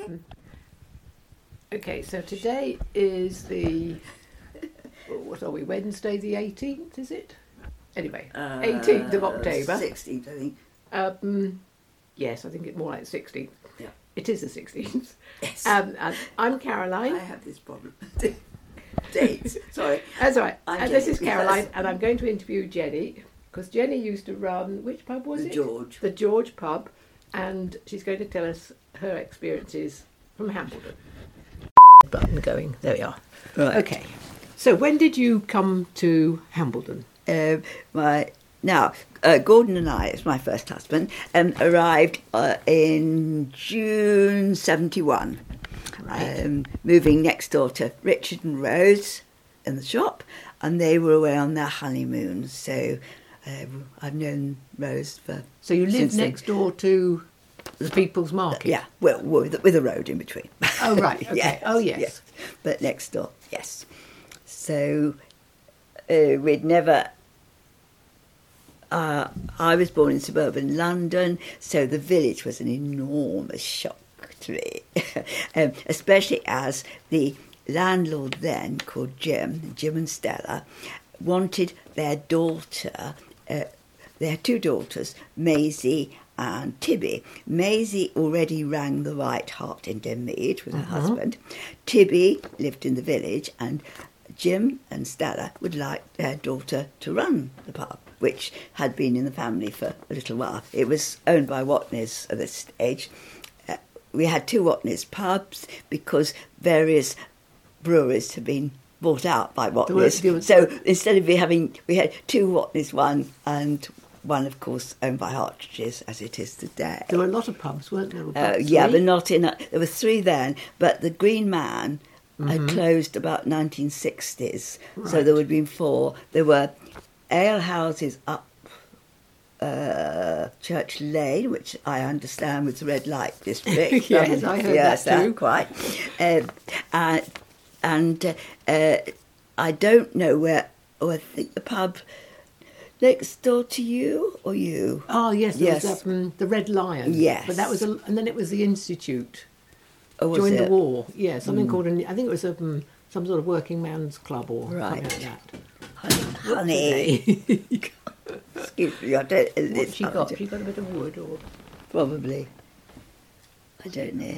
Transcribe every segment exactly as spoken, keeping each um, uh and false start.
Okay, so today is the, what are we, Wednesday the eighteenth, is it? Anyway, eighteenth of October. sixteenth, I think. Um, yes, I think it's more like sixteenth. Yeah. It is the sixteenth. Yes. Um, and I'm Caroline. I have this problem. Dates, sorry. That's all right. I'm And this Jenny, is Caroline, yes. and I'm going to interview Jenny, because Jenny used to run, which pub was The it? George. The George pub, and she's going to tell us her experiences from Hambledon. Button going, there we are. Right. Okay, so when did you come to Hambledon? Uh, my now uh, Gordon and I, it's my first husband, um, arrived uh, in June seventy-one. Right. Um, moving next door to Richard and Rose in the shop, and they were away on their honeymoon. So uh, I've known Rose for. So you lived since then. next door to the People's Market? Yeah, well, with, with a road in between. Oh, right. Okay. Yes, Oh, yes. But next door, yes. So uh, we'd never. Uh, I was born in suburban London, so the village was an enormous shock to me, um, especially as the landlord then, called Jim, Jim and Stella, wanted their daughter, uh, they had two daughters, Maisie and Tibby. Maisie already rang the White Hart in Denmead with her Uh-huh. husband. Tibby lived in the village, and Jim and Stella would like their daughter to run the pub, which had been in the family for a little while. It was owned by Watney's at this stage. Uh, we had two Watney's pubs because various breweries had been bought out by Watney's. there was- So instead of we having, we had two Watney's, one, and one, of course, owned by Hartridge's, as it is today. There were a lot of pubs, weren't there? Uh, About yeah, three? but not in. A, there were three then, but the Green Man Mm-hmm. had closed about nineteen sixties, so Right. there would have been four. There were ale houses up uh, Church Lane, which I understand was the red light district. Yes, I heard yes, that too. quite. Um, uh, and uh, uh, I don't know where. Oh, I think the pub next door to you or you. Oh, yes, there Yes. was um, the Red Lion. Yes. But that was, a, and then it was the Institute. Or was During it? the war, yeah, something called, an, I think it was a, um, some sort of working man's club or Right. something like that. Honey. Excuse me, I don't. What's it's she hard got? to- She got a bit of wood or... Probably. I don't know.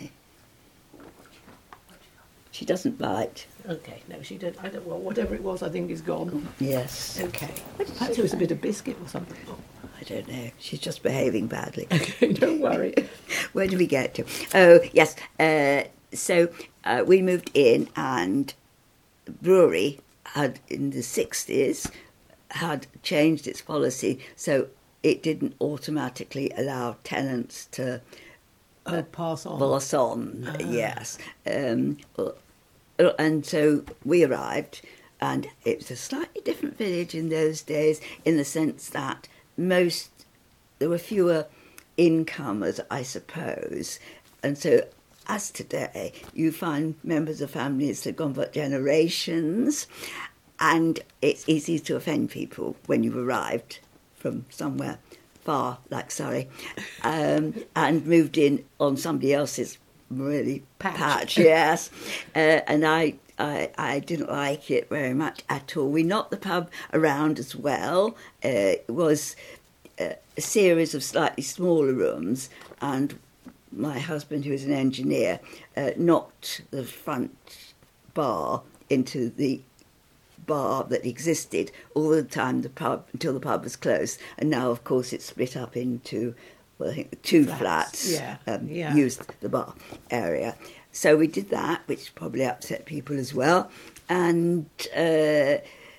She doesn't bite. Okay, no, she did. I don't. Well, whatever it was, I think is gone. Yes. Okay, perhaps it was a bit of biscuit or something. I don't know. She's just behaving badly. Okay, don't worry. Where did we get to? Oh, yes. Uh, so uh, we moved in, and the brewery had, in the sixties, had changed its policy, so it didn't automatically allow tenants to Oh, pass on. pass on. Ah. Yes. Um, well, and so we arrived, and it was a slightly different village in those days, in the sense that most there were fewer incomers, I suppose, and so as today, you find members of families that have gone for generations, and it's easy to offend people when you've arrived from somewhere far, like Surrey, um, and moved in on somebody else's really Patch. patch yes. Uh, and I, I I didn't like it very much at all. We knocked the pub around as well. Uh, it was uh, a series of slightly smaller rooms, and my husband, who is an engineer, uh, knocked the front bar into the bar that existed all the time the pub until the pub was closed, and now of course it's split up into, well, I think two Flats, flats, yeah, um, yeah. used the bar area. So we did that, which probably upset people as well. And uh,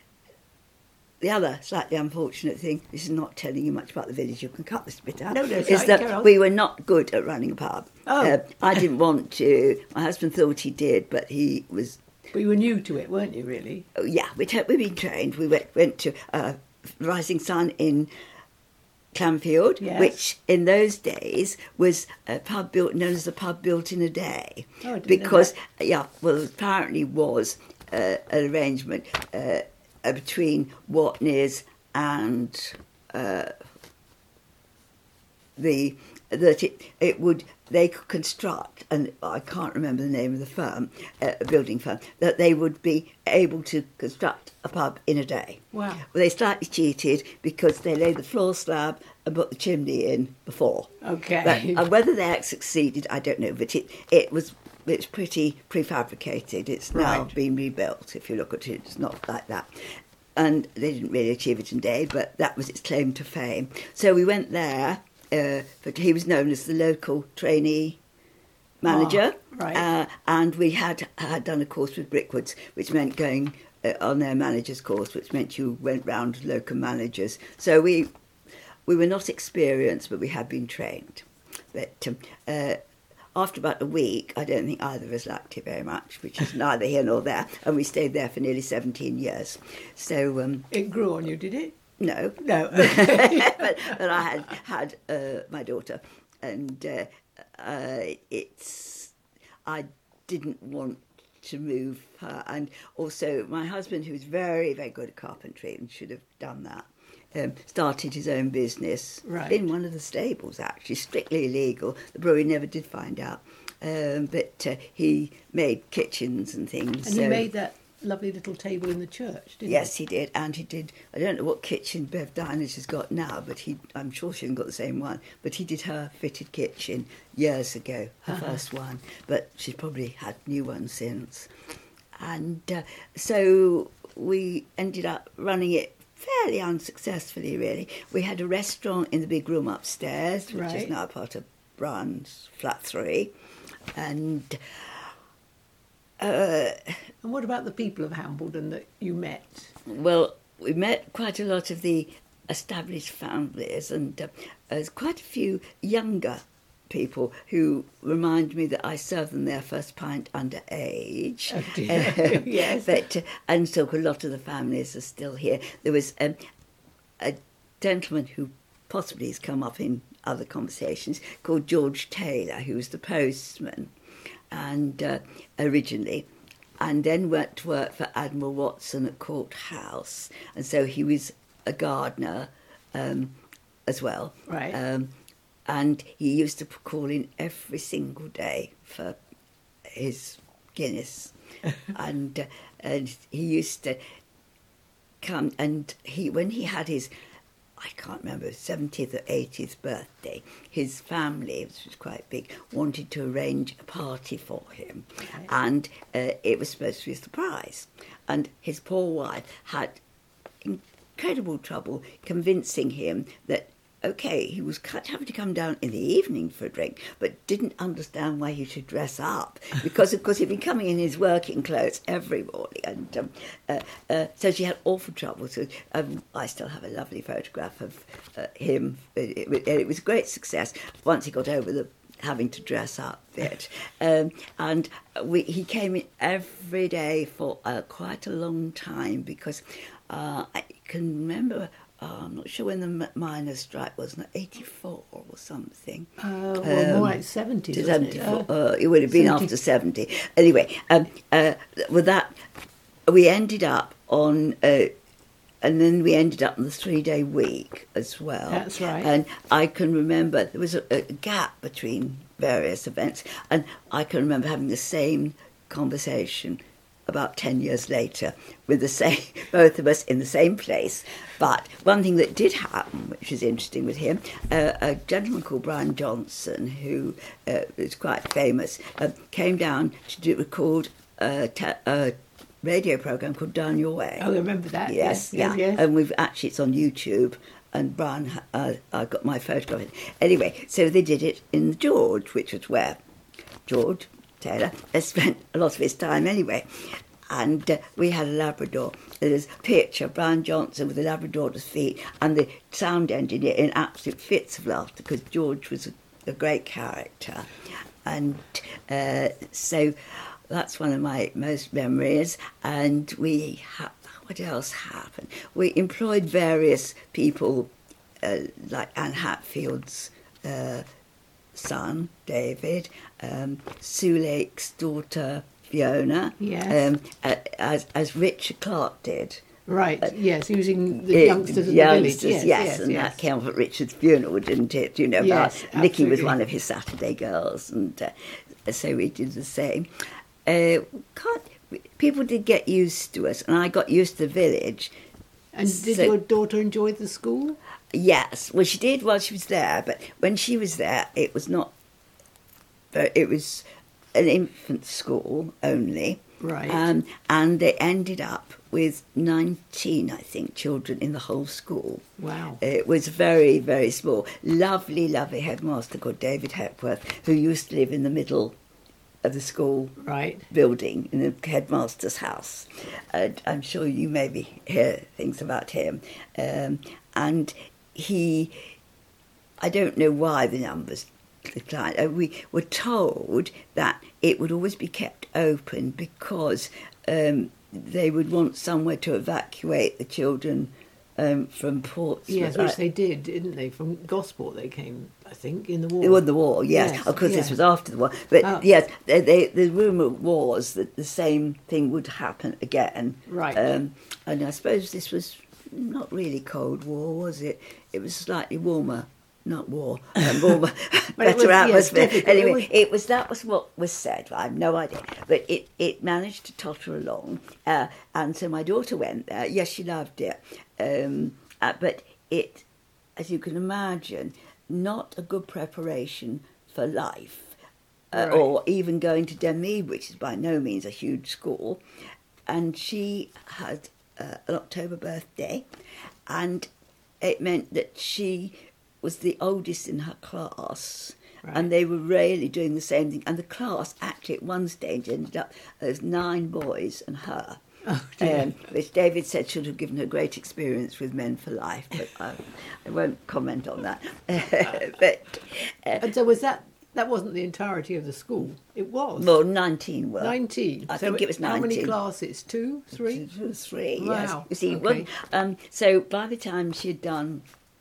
the other slightly unfortunate thing, this is not telling you much about the village, you can cut this bit out, No, no, is sorry, that carry on. we were not good at running a pub. Oh. Uh, I didn't want to. My husband thought he did, but he was But you were new to it, weren't you, really? Oh, yeah, we'd, we'd been trained. We went, went to uh, Rising Sun in Clanfield, Yes. which in those days was a pub built, known as the pub built in a day. Oh, I didn't know because, that. yeah, well, apparently was uh, an arrangement uh, uh, between Watney's and uh, the that it, it would, they could construct, and I can't remember the name of the firm, uh, a building firm, that they would be able to construct a pub in a day. Wow. Well, they slightly cheated because they laid the floor slab and put the chimney in before. Okay. But, uh, whether they succeeded, I don't know, but it, it was it's pretty prefabricated. It's now Right. been rebuilt. If you look at it, it's not like that. And they didn't really achieve it in a day, but that was its claim to fame. So we went there, uh, but he was known as the local trainee manager. Oh, right. uh, and we had had done a course with Brickwoods, which meant going uh, on their manager's course, which meant you went round local managers. So we we were not experienced, but we had been trained. But um, uh, after about a week, I don't think either of us liked it very much, which is neither here nor there, and we stayed there for nearly seventeen years. So um, It grew on you, did it? no, No. but, but I had had uh, my daughter, and uh, uh, it's I didn't want to move her, and also my husband, who was very very good at carpentry and should have done that. Um, started his own business Right. in one of the stables, actually, strictly illegal. The brewery never did find out. Um, but uh, he made kitchens and things. And so, you made that lovely little table in the church, didn't yes, he did. And he did, I don't know what kitchen Bev Diners has got now, but he, I'm sure she hasn't got the same one. But he did her fitted kitchen years ago, her Uh-huh. first one. But she's probably had new ones since. And uh, so we ended up running it fairly unsuccessfully, really. We had a restaurant in the big room upstairs, which Right. is now part of Brian's flat three, and uh, Um, And what about the people of Hambledon that you met? well, we met quite a lot of the established families, and uh, there's quite a few younger people who remind me that I served them their first pint underage. Oh, dear. Yes. But, uh, and so a lot of the families are still here. There was um, a gentleman who possibly has come up in other conversations called George Taylor, who was the postman, and uh, originally, and then went to work for Admiral Watson at Court House, and so he was a gardener um, as well. Right. Um, and he used to call in every single day for his Guinness, and uh, and he used to come, and he when he had his, I can't remember, seventieth or eightieth birthday, his family, which was quite big, wanted to arrange a party for him. Okay. And uh, it was supposed to be a surprise. And his poor wife had incredible trouble convincing him that, OK, he was having to come down in the evening for a drink, but didn't understand why he should dress up. Because, of course, he'd been coming in his working clothes every morning. And um, uh, uh, so she had awful trouble. So um, I still have a lovely photograph of uh, him. It, it, it was a great success once he got over the having to dress up bit. Um, and we, he came in every day for uh, quite a long time because uh, I can remember... Oh, I'm not sure when the miners' strike was, not eighty-four or something. Uh, well, Um, more like seventies, to wasn't it? seventy-four. Uh, Uh, it would have been seventy. after seventy. Anyway, um, uh, with that, we ended up on, uh, and then we ended up on the three-day week as well. That's right. And I can remember there was a, a gap between various events, and I can remember having the same conversation about ten years later with the same, both of us in the same place. But one thing that did happen, which is interesting with him, uh, a gentleman called Brian Johnson, who uh, is quite famous, uh, came down to do, record a, te- a radio programme called Down Your Way. Oh, I remember that. Yes, Yes, yes, yeah. yes. And we've actually, it's on YouTube, and Brian, uh, I got my photograph. of it. Anyway, so they did it in the George, which was where George Taylor has spent a lot of his time anyway. And uh, we had a Labrador. There's a picture of Brian Johnson with a Labrador at his feet, and the sound engineer in absolute fits of laughter because George was a, a great character. And uh, so that's one of my most memories. And we ha- what else happened? We employed various people, uh, like Anne Hatfield's uh, son, David, um, Sue Lake's daughter, Fiona, Yes. um, uh, as as Richard Clark did, Right, Uh, yes, using the it- youngsters of youngsters, the village. Yes, yes, yes, and yes. that came up at Richard's funeral, didn't it? You know, Yes, about Nikki was absolutely. one of his Saturday girls, and uh, so we did the same. Uh, can't, people did get used to us, and I got used to the village. And did So- your daughter enjoy the school? Yes, well, she did while she was there, but when she was there, it was not. Uh, it was an infant school only. Right. Um, and they ended up with nineteen, I think, children in the whole school. Wow. It was very, very small. Lovely, lovely headmaster called David Hepworth, who used to live in the middle of the school Right. building in the headmaster's house. And I'm sure you maybe hear things about him. Um, and he, I don't know why the numbers declined. Uh, we were told that it would always be kept open because um, they would want somewhere to evacuate the children um, from Portsmouth. Yes, which I- they did, didn't they? From Gosport they came, I think, in the war. It won the war, yes. Yes, Of course, yes. this was after the war. But Oh. yes, they, they, the rumour was that the same thing would happen again. Right. Um, and I suppose this was not really Cold War, was it? It was slightly warmer. Not war, um, warmer, But it better was, yes, atmosphere. difficult. It Anyway, was- it was that was what was said. I have no idea, but it, it managed to totter along, uh, and so my daughter went there. Yes, she loved it, um, uh, but it, as you can imagine, not a good preparation for life, uh, Right. or even going to Denmead, which is by no means a huge school. And she had uh, an October birthday, and it meant that she was the oldest in her class, Right. and they were really doing the same thing. And the class actually at one stage ended up as nine boys and her. Oh, dear. Um, which David said should have given her great experience with men for life, but I, I won't comment on that. but uh, And so was that, that wasn't the entirety of the school? It was? well, nineteen were. nineteen. I So think it was How many nineteen. classes? Two? Three? Two or three, Wow, yes. You see, okay. one, um, so by the time she'd done,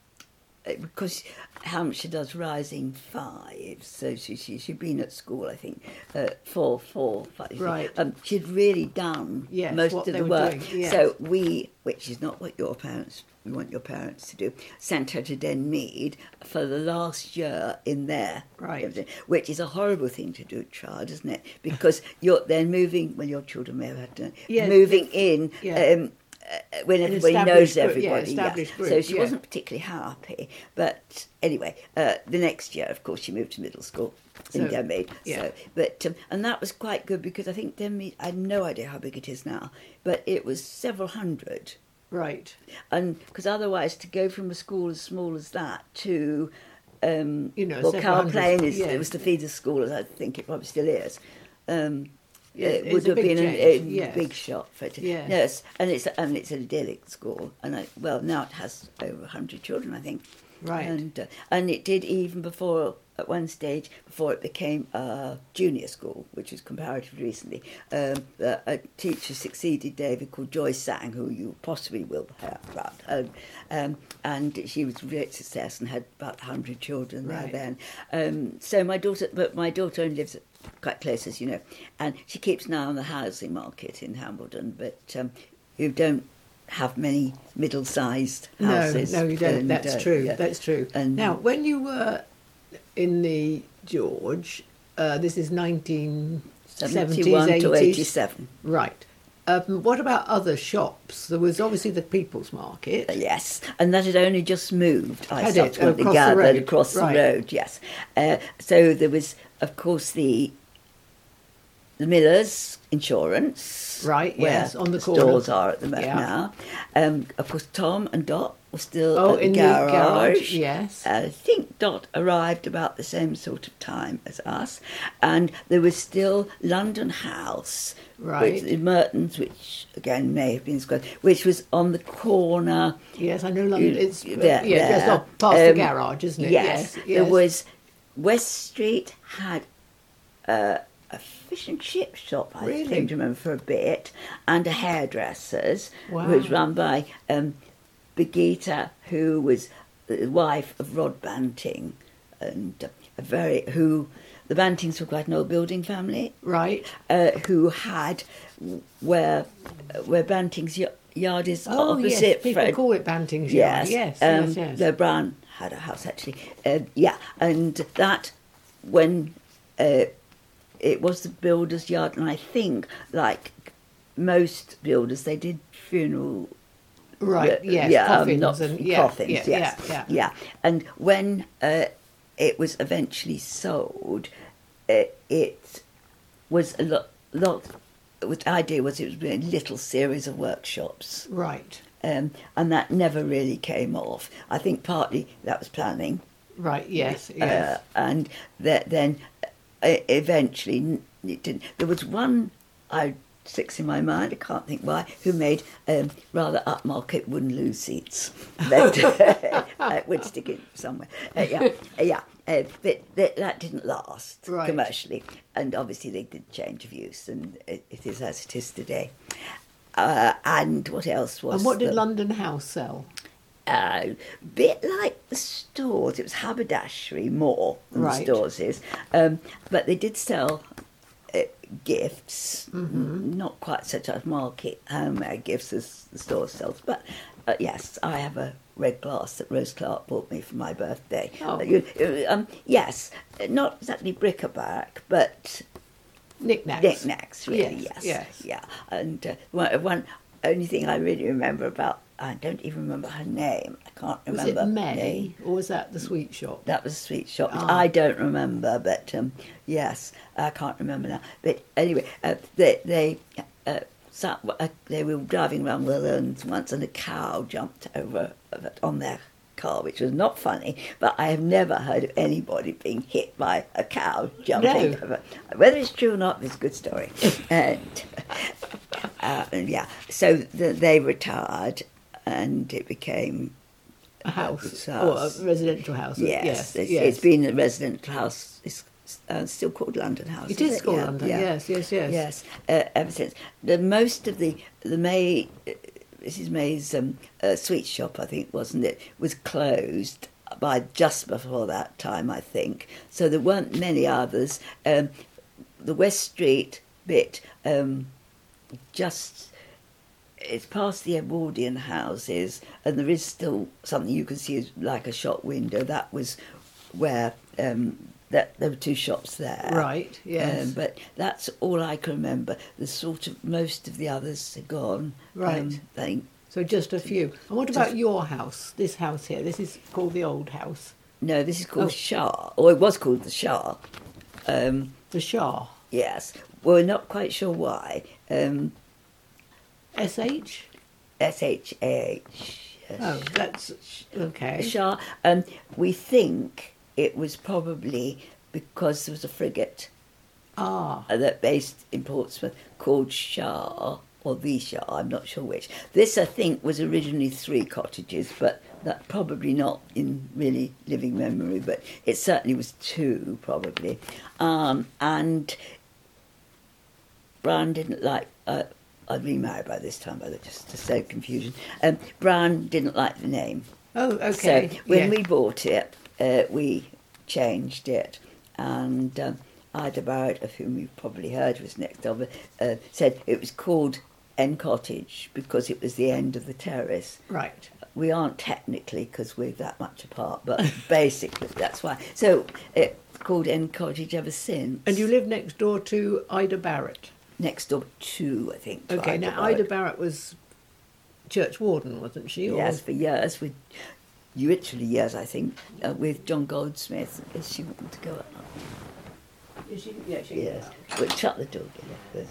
uh, because Hampshire does Rising Five, so she, she, she'd been at school, I think, uh, four, four, five. Right. Um, she'd really done Yes, most what of they the were work. doing, yes. So we, which is not what your parents, we want your parents to do, sent her to Denmead for the last year in there. Right. Which is a horrible thing to do, child, isn't it? Because you're then moving, well, your children may have had to, Yes, moving in yeah. um, uh, when An everybody established knows group, yeah, everybody. established group, So she yeah. wasn't particularly happy. But anyway, uh, the next year, of course, she moved to middle school in So, Denmead. yeah. So, but um, and that was quite good because I think Denmead, I had no idea how big it is now, but it was several hundred. Right. And because otherwise, to go from a school as small as that to, um, You know, well, several Carl hundred, Plain is yeah. it was the feeder school, as I think it probably still is. Um, Yeah, it it's would a have big been change, a, a yes. big shot for it. Yes. Yes, and it's and it's an idyllic school, and I, well now it has over a hundred children, I think. Right. And uh, and it did even before at one stage before it became a junior school, which was comparatively recently. Um, a, a teacher succeeded David called Joyce Sang, who you possibly will hear about. Um, um, and she was a great success and had about a hundred children Right. there then. Um, so my daughter, but my daughter only lives quite close, as you know, and she keeps an eye on the housing market in Hambledon, but um, you don't have many middle-sized houses. No, no, you don't. And, That's uh, true. yeah. That's true. And- now, when you were in the George, uh, this is nineteen seventies, seventy-one eighties. to eighty-seven. Right. Um, what about other shops? There was obviously the People's Market. Uh, Yes, and that had only just moved. I Had it? subsequently Across the gathered road? across Right. the road. Yes, uh, so there was, of course, the the Millers Insurance. Right, where yes, on the the corner. stores are at the moment Yeah. now. Um, of course, Tom and Dot were still Oh, at the in the garage. garage, yes. I think Dot arrived about the same sort of time as us, and there was still London House, Right. which, in Mertons, which again may have been square, which was on the corner. Yes, I know London. It's There, yeah, there. just off past the Um, garage, isn't it? Yes, yes. there was. West Street had uh, a fish and chip shop, I Really? seem to remember, for a bit, and a hairdresser's, Wow. which was run by um, Birgitta, who was the wife of Rod Banting, and uh, a very who the Bantings were quite an old building family, Right. uh, who had where where Banting's yacht, yard is Oh, opposite. yes, people Fred. call it Banting's Yes, Yard. Yes, um, yes, yes. though Brown had a house actually. Uh, yeah, and that when uh, it was the builder's yard, and I think like most builders, they did funeral. Right, uh, yes, yeah, um, coffins not and yeah, coffins. yeah, yes, yeah, yeah. yeah. And when uh, it was eventually sold, uh, it was a lot. lot the idea was it was a little series of workshops. Right, Um, and that never really came off. I think partly that was planning. right, yes, yes. Uh, and that then uh, eventually n- it didn't. There was one I sticks in my mind, I can't think why, who made um, rather upmarket wooden loo seats that uh, would stick in somewhere. Uh, yeah, uh, yeah. Uh, but that, that didn't last Right. commercially, and obviously they did change of use, and it, it is as it is today. Uh, and what else was? And what did the- London House sell? uh, bit like the stores. It was haberdashery more than Right. the stores is, um, but they did sell uh, gifts, Mm-hmm. n- not quite such as market homemade gifts as the store sells. But uh, yes, I have a red glass that Rose Clark bought me for my birthday. Oh. Uh, you- uh, um, yes, not exactly bric-a-brac, but Knickknacks. knickknacks, really, Yes, yes. yes. Yeah, and uh, one, one only thing I really remember about, I don't even remember her name, I can't Was remember. it May, name. or was that the sweet shop? That was a sweet shop, which Ah. I don't remember, but um, yes, I can't remember now. But anyway, uh, they, they, uh, sat, uh, they were driving around Willands once and a cow jumped over uh, on their car, which was not funny, but I have never heard of anybody being hit by a cow jumping No. over. Whether it's true or not, it's a good story. and, uh, and yeah, so the, they retired and it became A house, It's or house. a residential house? Yes, yes, it's, yes. it's been a residential house. It's uh, still called London House. It is called Yeah, London. yeah. Yes, yes, yes. Yes, uh, ever since. The most of the the May, uh, Missus May's um, uh, sweet shop, I think, wasn't it, was closed by just before that time, I think. So there weren't many others. Um, the West Street bit, um, just it's past the Edwardian houses, and there is still something you can see as like a shop window. That was where um, that there were two shops there. Right, yes. Um, but that's all I can remember. The sort of most of the others are gone. Right. Um, I think. So just a few. And what about your house? This house here. This is called the old house. No, this is called Oh. Shah, or it was called the Shah. Um, The Shah. yes. Well, we're not quite sure why. Um, S H? S H A H. Oh, that's okay. Shah. Um, we think it was probably because there was a frigate Ah, uh, that based in Portsmouth called Shah, or the Shah, I'm not sure which. This, I think, was originally three cottages, but that probably not in really living memory, but it certainly was two, probably. Um, and Brown didn't like... Uh, I'd remarried by this time, by the just to save confusion. Um, Brown didn't like the name. oh, okay. So when yeah. we bought it, uh, we changed it, and um, Ida Barrett, of whom you've probably heard, was next door, uh, said it was called End Cottage because it was the end of the terrace. Right. We aren't technically because we're that much apart, but basically that's why. So it's called End Cottage ever since. And you live next door to Ida Barrett. Next door to, I think. to Okay, Ida now Barrett. Ida Barrett was church warden, wasn't she? Or- Yes, for years, with literally years, I think, uh, with John Goldsmith. Yes, she wanted to go up. Is she? Yeah, she Yes, but shut the door, Gilly.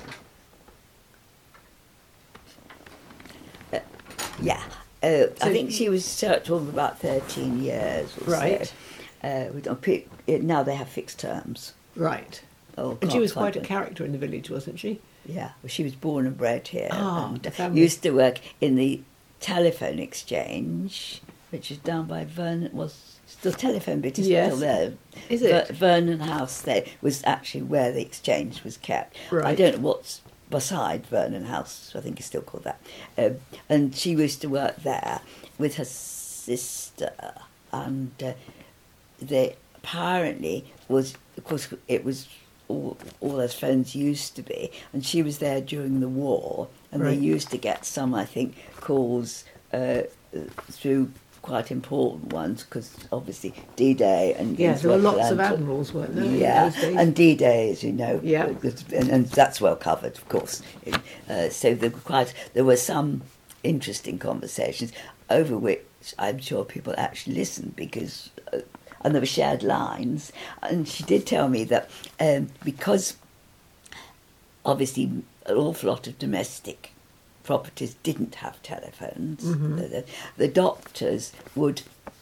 Uh, yeah, uh, I So think you- she was church warden for about thirteen years or Right. so. Uh, we don't pick, uh, now they have fixed terms. Right. Oh, And she can't was find quite a it. character in the village, wasn't she? Yeah, well, she was born and bred here. Ah, and the uh, family. used to work in the telephone exchange, which is down by Vernon. Was the telephone bit is Yes. still there. Is Ver- it? Vernon House there was actually where the exchange was kept. I Right. don't know what's beside Vernon House. I think it's still called that. Um, and she used to work there with her sister, and uh, they apparently was, of course, it was all, all as friends used to be, and she was there during the war, and Right. they used to get some, I think, calls uh, through quite important ones, because obviously D-Day and Yeah, things there were were lots of planned. admirals, weren't there? in Yeah, those days? and D-Day, as you know, Yeah. and, and that's well covered, of course. Uh, so there were quite there were some interesting conversations over which I'm sure people actually listened, because uh, and there were shared lines. And she did tell me that um, because obviously an awful lot of domestic properties didn't have telephones, Mhm. the, the doctors would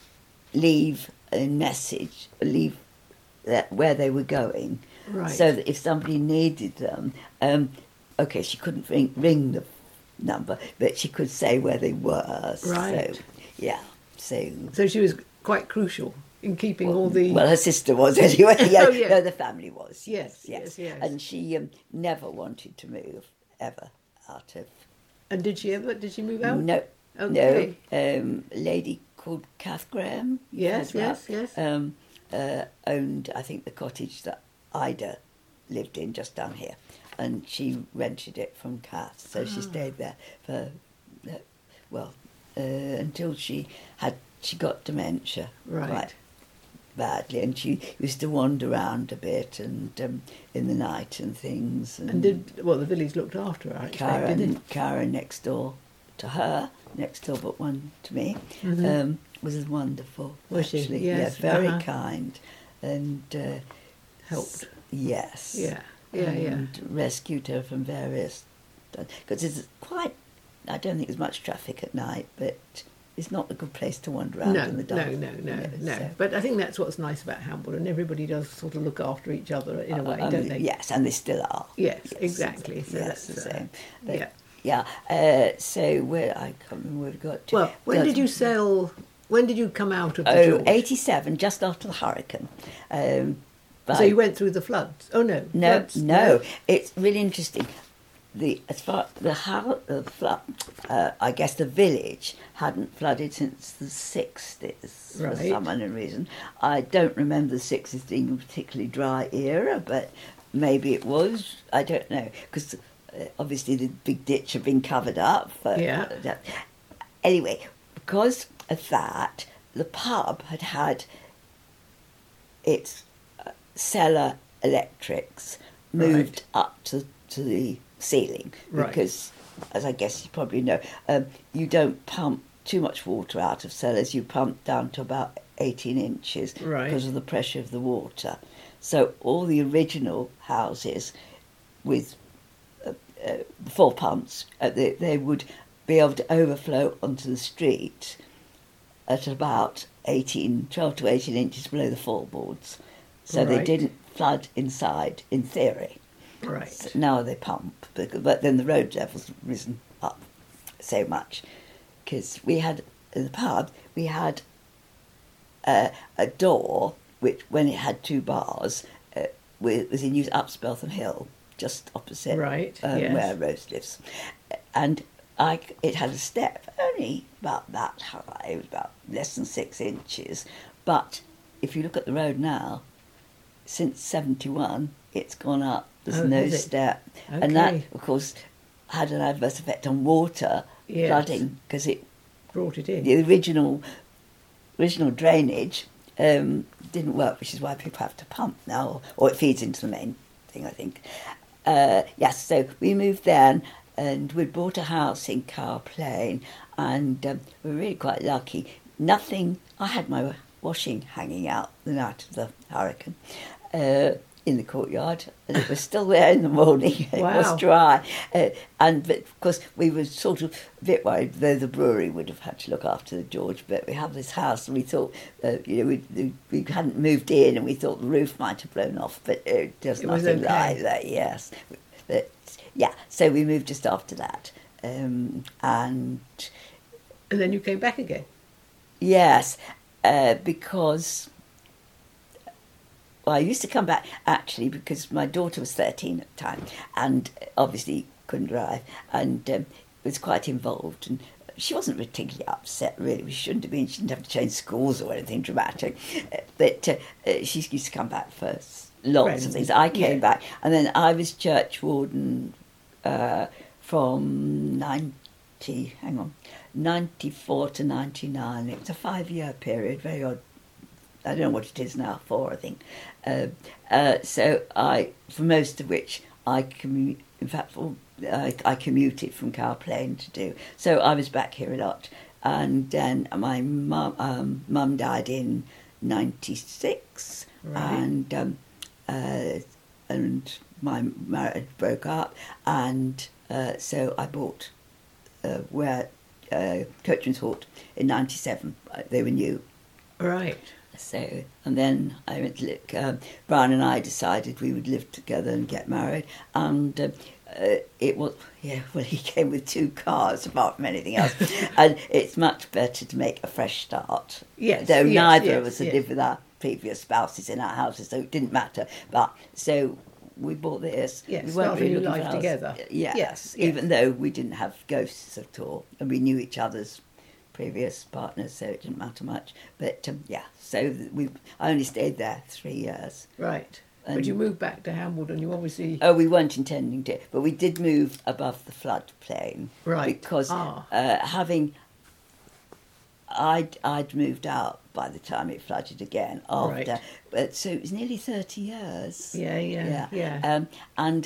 leave a message, leave that where they were going, Right. so that if somebody needed them, um, okay, she couldn't ring, ring the number, but she could say where they were. Right. So, yeah. So, So she was quite crucial in keeping all the... well, her sister was anyway. Yeah, Oh, yeah. No, the family was. Yes, yes, yes. And she um, never wanted to move ever out of. And did she ever, did she move out? No, Okay. no. Um, a lady called Kath Graham. you've Yes, heard yes, about, yes. Um, uh, owned, I think, the cottage that Ida lived in just down here, and she rented it from Kath. So she Ah. stayed there for, uh, well, uh, until she had she got dementia Right. quite badly, and she used to wander around a bit and um, in the night and things. And, And did, well, the village looked after her, I expect, did Karen, it? Karen next door to her, next door but one to me, Mhm. um, was wonderful. Was she? actually. Yes, Yeah, very uh-huh. kind, and uh, Helped. s- Yes. Yeah, yeah, yeah. and rescued her from various, because it's quite. I don't think there's much traffic at night, but it's not a good place to wander around No, in the no, dark. no, no, you know, no. so. But I think that's what's nice about Hambledon. Everybody does sort of look after each other in a way, Um, don't they? Yes, and they still are. Yes, exactly. So yes, that's the uh, same. But, yeah. Yeah. Uh, so where I can't remember where we got to. Well, when Got- did you sell? When did you come out of the Oh, George? eighty-seven, just after the hurricane. Um, but So you went through the floods? Oh no, no, floods, no, it's really interesting. The as far the how the flood, uh, I guess the village hadn't flooded since the sixties for Right. some unknown reason. I don't remember the sixties being a particularly dry era, but maybe it was. I don't know, because uh, obviously the big ditch had been covered up. But, Yeah. uh, anyway, because of that, the pub had had its uh, cellar electrics moved up to, to the ceiling, Right. because, as I guess you probably know, um, you don't pump too much water out of cellars. You pump down to about eighteen inches Right. because of the pressure of the water. So all the original houses with uh, uh, four pumps, uh, they, they would be able to overflow onto the street at about eighteen, twelve to eighteen inches below the floorboards. So they Right. didn't flood inside, in theory. Right. So now they pump, but, but then the road level's risen up so much. Because we had, in the pub, we had uh, a door which, when it had two bars, uh, was in use up Speltham Hill, just opposite Right, um, yes. where Rose lives. And I, it had a step, only about that high, it was about less than six inches. But if you look at the road now, since seventy-one, it's gone up. There's Oh, no has it? step. And that, Okay. of course, had an adverse effect on water Yes. flooding, because it Brought it in. the original original drainage um, didn't work, which is why people have to pump now, or it feeds into the main thing, I think. Uh, yes, so we moved then, and we'd bought a house in Carr Plain, and um, we were really quite lucky. Nothing, I had my washing hanging out the night of the hurricane uh, in the courtyard, and it was still there in the morning. It Wow. was dry. Uh, and but of course, we were sort of a bit worried, though the brewery would have had to look after the George, but we have this house, and we thought, uh, you know, we, we hadn't moved in, and we thought the roof might have blown off, but it does It was nothing okay. like that, yes. But yeah, so we moved just after that. Um, and And then you came back again. yes, uh, because well, I used to come back actually because my daughter was thirteen at the time, and obviously couldn't drive, and um, was quite involved. And she wasn't particularly upset, really. She shouldn't have been. She didn't have to change schools or anything dramatic. Uh, but uh, uh, she used to come back for s- lots Friends, of things. I came yeah. back, and then I was church warden uh, from ninety, hang on, ninety-four to ninety-nine. It was a five-year period, very odd. I don't know what it is now, four, I think. Uh, uh, so I, for most of which, I commu- in fact, for, I, I commuted from Cowplain to do. So I was back here a lot. And then my mum, um, mum died in ninety-six, Right. and um, uh, and my marriage broke up, and uh, so I bought uh, where uh, Coachman's Hort in ninety-seven. They were new. Right. So, and then I went to look, um, Brian and I decided we would live together and get married, and uh, uh, it was, yeah, well, he came with two cars apart from anything else, and it's much better to make a fresh start. Yes, Though yes, neither yes, of us had yes. lived with our previous spouses in our houses, so it didn't matter. But, so we bought this. Yes, we weren't starting really your looking life for ours. together. Yes, Yes, yes. even though we didn't have ghosts at all, and we knew each other's previous partners, so it didn't matter much. But um, yeah, so we I only stayed there three years. Right. And- but you moved back to Hambledon. You obviously. Oh, we weren't intending to, but we did move above the floodplain. Right. Because Ah. uh, having, I'd I'd moved out by the time it flooded again after, Right. but so it was nearly thirty years. Yeah, yeah, yeah. Um, and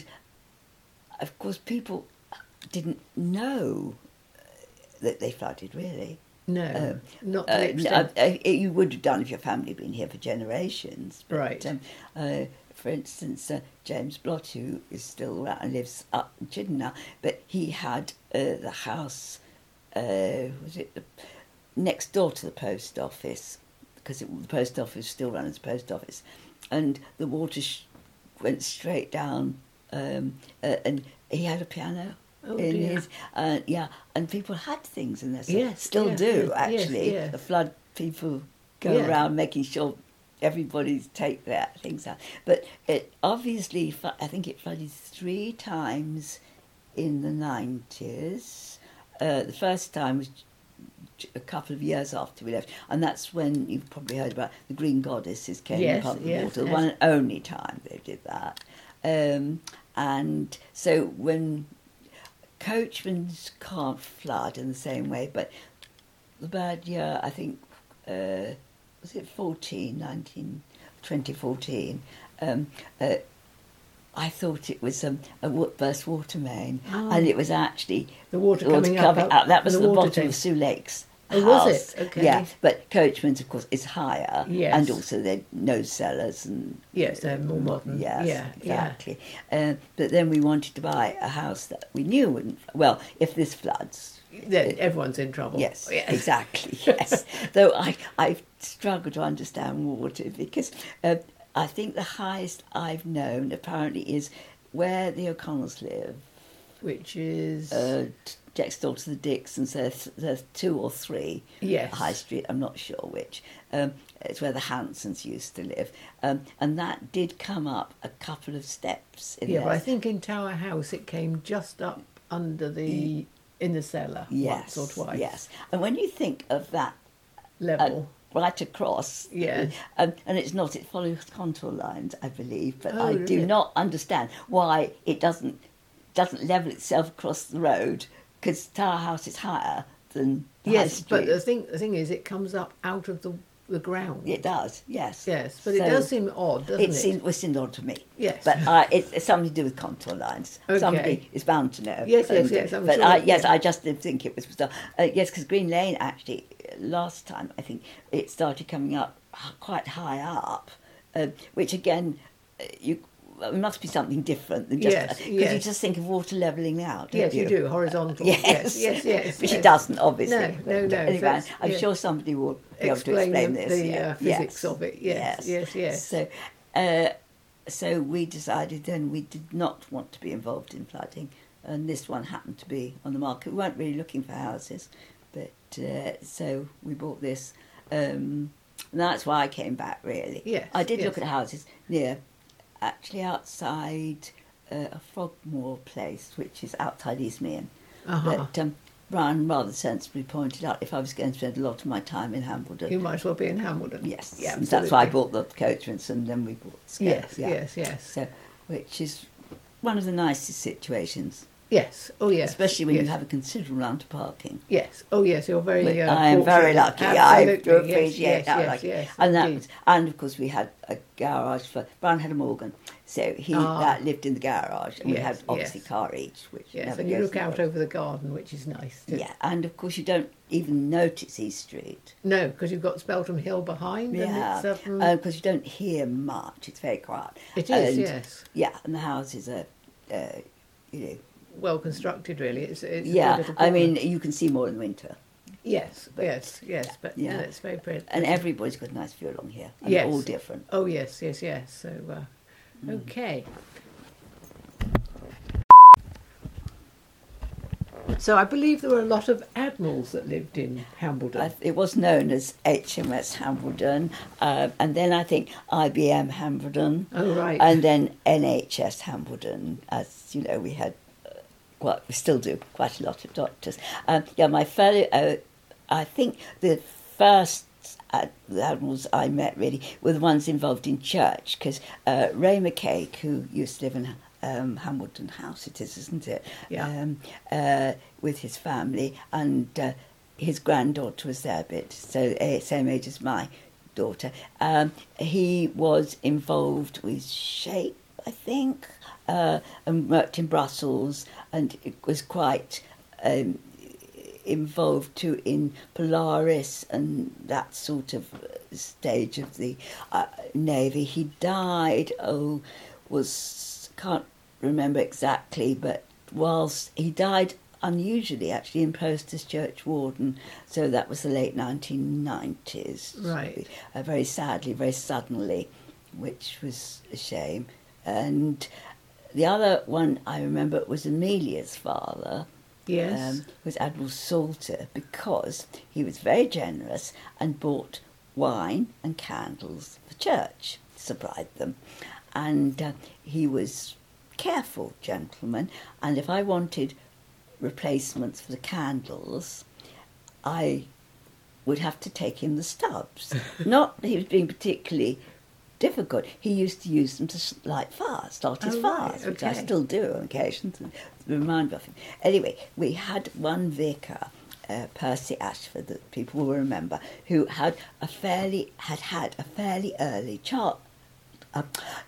of course, people didn't know that they flooded really. no, um, not to Uh, the n- extent. uh, uh, you would have done if your family had been here for generations. But, Right. Um, uh, for instance, uh, James Blott, who is still around and lives up in Chiddon now, but he had uh, the house, uh, was it the, next door to the post office, because it, the post office still ran as a post office, and the water sh- went straight down, um, uh, and he had a piano. Oh, in dear. his, uh, yeah, and people had things in there. So Yes, still yes, do yes, yes, actually. yes. The flood people go Yeah. around making sure everybody's take their things out. But it obviously, flo- I think it flooded three times in the nineties. Uh, the first time was j- a couple of years after we left, and that's when you've probably heard about the Green Goddesses came Yes, up the yes, water. The yes. one and only time they did that. Um, and so when Coachman's can't flood in the same way, but the bad year, I think, uh, was it fourteen, nineteen, twenty fourteen, um, uh, I thought it was um, a wa- burst water main, Oh. and it was actually The water the water coming up, coming up out. That was the the, water bottom tank. of Sue Lake's Oh, house. was it? Okay. Yeah, but Coachman's, of course, is higher, Yes. and also they're no cellars and Yes, they're more modern. Yes, Yeah, exactly. Uh, but then we wanted to buy a house that we knew wouldn't. Well, if this floods, Then everyone's in trouble. yes, Yes. exactly, yes. Though I I struggle to understand water because uh, I think the highest I've known apparently is where the O'Connells live, Which is. uh, t- next door to the Dixons. There's, there's two or three. Yes. High Street, I'm not sure which. Um, it's where the Hansons used to live. Um, and that did come up a couple of steps in yeah, there. but I think in Tower House it came just up under the. in the cellar yes, once or twice. Yes. And when you think of that Level. uh, right across, Yes. um, and it's not, it follows contour lines, I believe, but Oh, I does do it? not understand why it doesn't doesn't level itself across the road, because Tower House is higher than the High Yes, Street. but the thing the thing is, it comes up out of the the ground. It does, yes. Yes, but it So does seem odd, doesn't it? It seemed, well, it seemed odd to me. Yes. But uh, it, it's something to do with contour lines. Okay. Somebody is bound to know. Yes, yes, And, yes, I'm but sure, I, yes, yeah. I just did think it was... Uh, yes, because Green Lane, actually, last time, I think, it started coming up h- quite high up, uh, which, again, uh, you... well, it must be something different than just... Yes, Because yes. you just think of water levelling out, don't Yes, you you? do, horizontal. Yes, yes, yes. yes But yes. it doesn't, obviously. No, no, But no, Anyway, that's- I'm yeah. sure somebody will be able to Explain explain the- this. the, yeah. uh, physics Yes. of it. Yes, yes, yes. So, uh, so we decided then we did not want to be involved in flooding, and this one happened to be on the market. We weren't really looking for houses, but uh, so we bought this. Um, and that's why I came back, really. Yes, I did yes. look at houses near, actually outside uh, a Frogmore place, which is outside Eastmead. Uh-huh. But um, Brian rather sensibly pointed out if I was going to spend a lot of my time in Hambledon. You might as well be in Hambledon. Yes, Yeah, and that's why I absolutely. bought the Coachmans, and then we bought Scout. Yes, yeah. yes, yes. So, which is one of the nicest situations Yes. Oh, yes. Especially when yes. you have a considerable amount of parking. Yes. Oh, yes. You're very. Uh, I am very lucky. I do Absolutely. appreciate yes, that. Yes, lucky. yes, and that indeed. was, and of course we had a garage for Brownhead and Morgan, so he Ah. that lived in the garage, and we Yes, had obviously yes. car each, which Yes, never and you goes look in the out road. over the garden, which is nice. Too. Yeah, and of course you don't even notice East Street. No, because you've got Speltham Hill behind. Yeah, And it's, um, because you don't hear much. It's very quiet. it is. and, Yes. Yeah, and the houses are, uh, you know. Well constructed, really. It's, it's a Yeah, good little I corner. mean you can see more in the winter. Yes, But- yes, yes, but yeah. yeah, it's very pretty. And everybody's got a nice view along here. And Yes. they're all different. Oh yes, yes, yes. So, uh, Mm. okay. So I believe there were a lot of admirals that lived in Hambledon. I, it was known as H M S Hambledon, uh, and then I think I B M Hambledon, oh right. and then N H S Hambledon. As you know, we had uh, quite, we still do quite a lot of doctors. Um, yeah, my fellow, uh, I think the first ad- admirals I met really were the ones involved in church, because uh, Ray McCaig, who used to live in Um, Hambledon House, it is, isn't it? Yeah. Um, uh, with his family, and uh, his granddaughter was there a bit, so uh, same age as my daughter. Um, he was involved with SHAPE, I think, uh, and worked in Brussels, and it was quite um, involved too in Polaris and that sort of stage of the uh, Navy. He died, oh, was, can't remember exactly, but whilst he died unusually actually in post as church warden, so that was the late nineteen nineties. Right. Uh, very sadly, very suddenly, which was a shame. And the other one I remember was Amelia's father, yes. um, was Admiral Salter, because he was very generous and bought wine and candles for church, supplied them. And uh, he was careful gentleman, and if I wanted replacements for the candles, I would have to take him the stubs. Not that he was being particularly difficult. He used to use them to light fires, start his Oh, right, fires, which I okay. still do on occasion to remind me of him. Anyway, we had one vicar, uh, Percy Ashford, that people will remember, who had a fairly had had a fairly early chart, uh,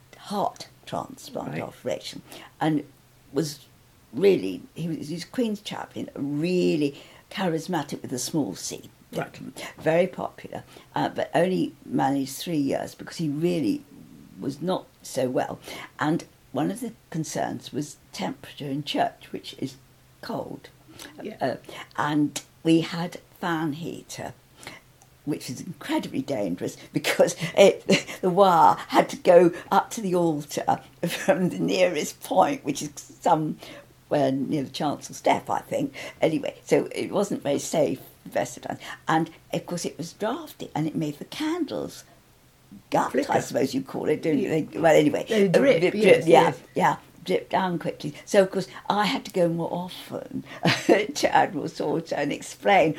heart transplant Right. operation, and was really, he was he's Queen's Chaplain, really charismatic with a small c, Right. very popular, uh, but only managed three years because he really was not so well. And one of the concerns was temperature in church, which is cold. Yeah. Uh, and we had fan heater, which is incredibly dangerous because it, the wire had to go up to the altar from the nearest point, which is somewhere near the chancel step, I think. Anyway, so it wasn't very safe the best of times. And, of course, it was drafty, and it made the candles gut, Flicker. I suppose you call it, don't you? They, well, anyway. They uh, drip, drip, yes, yeah, yes. yeah. Drip down quickly. So, of course, I had to go more often to Admiral Salter and explain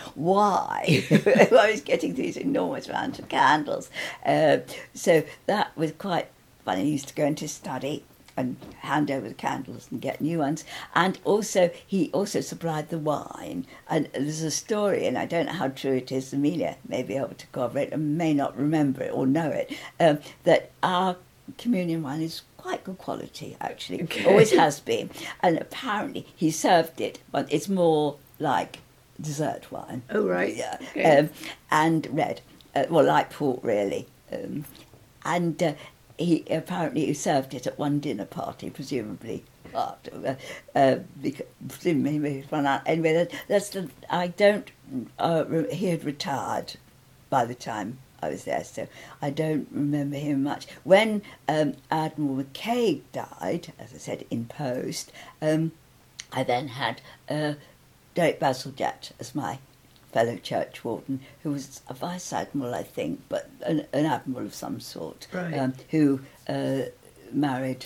why I was getting these enormous rounds of candles. Uh, so that was quite funny. He used to go into his study and hand over the candles and get new ones. And also, he also supplied the wine. And there's a story, and I don't know how true it is, Amelia may be able to corroborate and may not remember it or know it, um, that our communion wine is quite good quality, actually. Okay. Always has been. And apparently he served it, but it's more like dessert wine. Oh, right. Yeah. Okay. Um, and red. Uh, well, like port, really. Um, and uh, he apparently he served it at one dinner party, presumably. After, uh, uh, because, presumably he run out. Anyway, that, that's the, I don't, uh, re- he had retired by the time I was there, so I don't remember him much. When um, Admiral McCaig died, as I said, in post, um, I then had uh, Derek Bazalgette as my fellow church warden, who was a vice admiral, I think, but an, an admiral of some sort, Right. um, who uh, married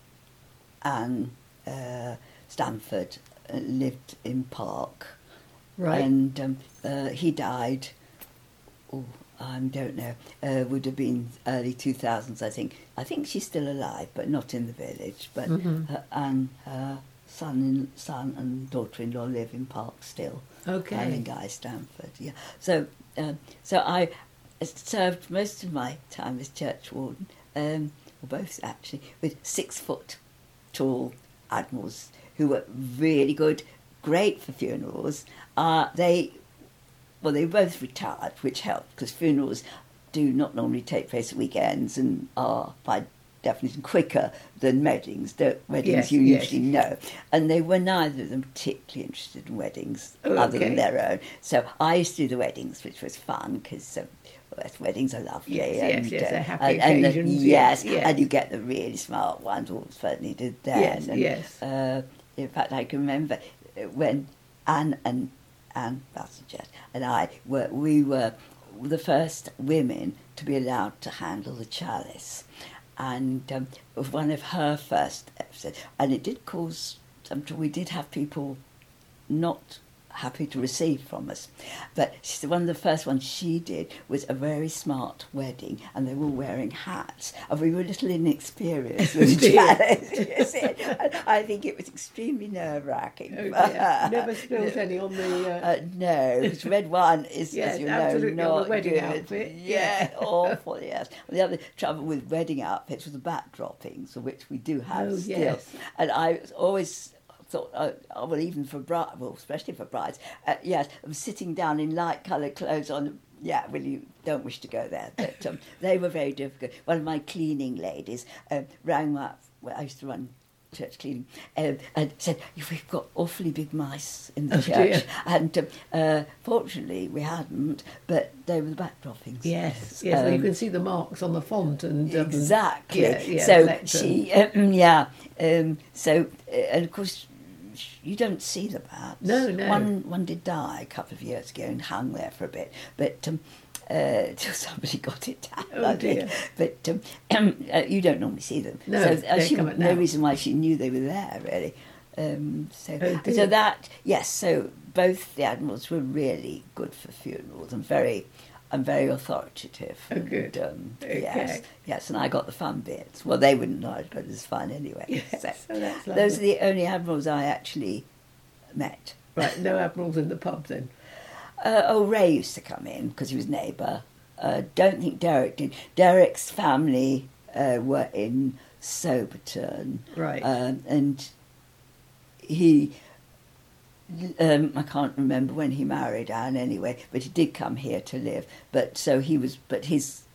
Anne uh, Stamford, uh, lived in Park, Right. and um, uh, he died. Oh, I don't know. Uh, would have been early two thousands, I think. I think she's still alive, but not in the village. But Mhm. her, Anne uh, son in, son and daughter-in-law live in Park Still. Okay. I'm in Guy Stamford, yeah. So, um, so I served most of my time as churchwarden, um, or both actually, with six-foot tall admirals who were really good, great for funerals. Uh, they, well, they were both retired, which helped, because funerals do not normally take place at weekends and are, by definition, quicker than weddings. The weddings Yes, you yes. usually know. And they were neither of them particularly interested in weddings, Oh, other okay. than their own. So I used to do the weddings, which was fun, because um, well, weddings are lovely. Yes, and, yes, yes, they're uh, happy and, and the- occasions, yes, yes, yes. and you get the really smart ones, or certainly did then. Yes, and, yes. Uh, in fact, I can remember when Anne and Anne Bassinger and I were, we were the first women to be allowed to handle the chalice. And um, it was one of her first episodes. And it did cause some trouble. We did have people not happy to receive from us. But she said one of the first ones she did was a very smart wedding, and they were wearing hats. And we were a little inexperienced with the Dear. chalice. You see. And I think it was extremely nerve-wracking. Oh, for dear. her. Never spilled any on the... Uh... Uh, no, because red wine is, Yes, as you absolutely, know, on the not wedding good. outfit. Yeah, Yeah. awful, yes. The other trouble with wedding outfits was the backdroppings, of which we do have Oh, still. yes. And I always thought, uh, oh, well, even for brides, well, especially for brides, uh, yes, I'm sitting down in light-coloured clothes on. Yeah, well, you don't wish to go there, but um, they were very difficult. One of my cleaning ladies um, rang up. Well, I used to run church cleaning, um, and said, we've got awfully big mice in the Oh, church. dear. And um, uh, fortunately we hadn't, but they were the backdroppings. Yes, yes, well, you Um, can see the marks on the font and... Um, Exactly. Yeah, yeah, so lectern. she, um, yeah. Um, so, uh, and of course, you don't see the bats. No, no. One, one did die a couple of years ago and hung there for a bit, but um, uh, till somebody got it down. Oh, I think. dear. But um, um, uh, you don't normally see them. No, so uh, they she, come at no night. reason why she knew they were there, really. Um, so, Oh, dear. so that, yes, so both the admirals were really good for funerals and very, and very authoritative. Oh, good. And, um, Okay. Yes, yes, and I got the fun bits. Well, they wouldn't know it, but it was fun anyway. Yes, So, oh, that's lovely. those are the only admirals I actually met. Right, no admirals in the pub then. Uh, oh, Ray used to come in because he was neighbour. Uh, don't think Derek did. Derek's family uh, were in Soberton. Right. Um, and he, um, I can't remember when he married Anne anyway, but he did come here to live. But so he was, but his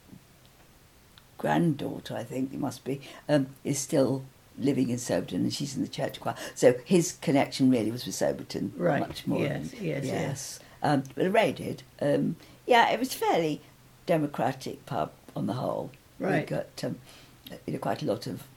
granddaughter, I think it must be, um, is still living in Soberton, and she's in the church choir. So his connection really was with Soberton, Right, much more. yes, than, yes, yes. Um, but Ray did. Um, yeah, it was fairly democratic pub on the whole. Right. We got um, you know, quite a lot of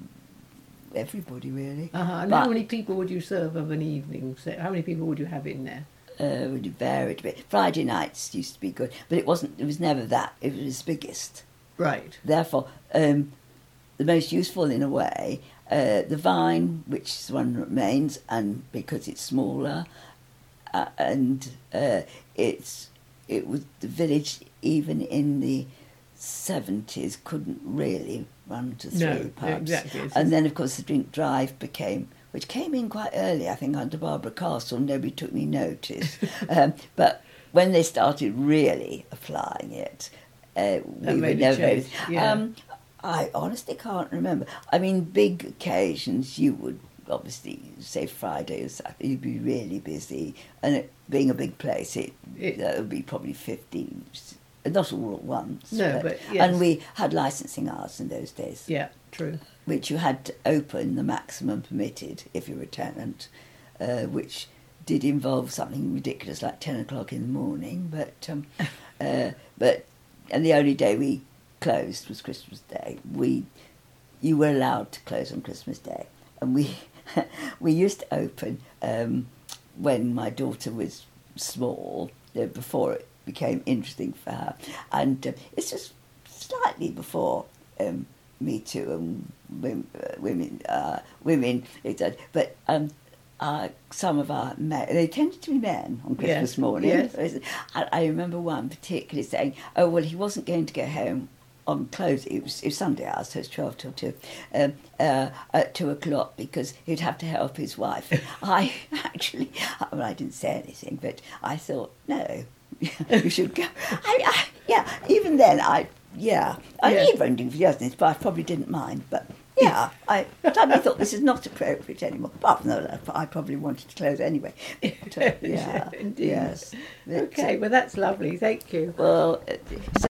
everybody really. Uh-huh. And But- how many people would you serve of an evening? So how many people would you have in there? Uh, it varied a bit. Friday nights used to be good, but it wasn't. It was never that. It was its biggest. Right. Therefore, um, the most useful in a way, uh, the Vine, which is the one that remains, and because it's smaller, uh, and uh, it's it was the village even in the seventies couldn't really run to three No, pubs. exactly. It's And just- then, of course, the Drink Drive became, which came in quite early, I think, under Barbara Castle. Nobody took any notice. um, but when they started really applying it, uh, That we were made a never. change, yeah. Um, I honestly can't remember. I mean, big occasions, you would obviously say Friday or Saturday, you'd be really busy. And it, being a big place, it, It- that would be probably fifteen, not all at once. No, but yes. And we had licensing hours in those days, Yeah, true. which you had to open the maximum permitted if you were a tenant, uh, which did involve something ridiculous like ten o'clock in the morning. But, um, uh, but and the only day we closed was Christmas Day. We, you were allowed to close on Christmas Day, and we we used to open um, when my daughter was small, uh, before it became interesting for her, and uh, it's just slightly before um, Me Too and women, uh, women, uh, women. It, uh, but um, uh, some of our men, they tended to be men on Christmas Yes, morning. yes. And I remember one particularly saying, "Oh well, he wasn't going to go home on close. It was, it was Sunday hours, so it's twelve till two, um, uh, at two o'clock because he'd have to help his wife. I actually, well, I didn't say anything, but I thought, no, you should go. I, I, yeah, even then, I, yeah, I Yeah. need rendering for the others, but I probably didn't mind, but. Yeah, I suddenly thought this is not appropriate anymore. Apart from that, I probably wanted to close anyway. But, uh, yeah, Indeed. yes. But, Okay, uh, well that's lovely. Thank you. well, uh,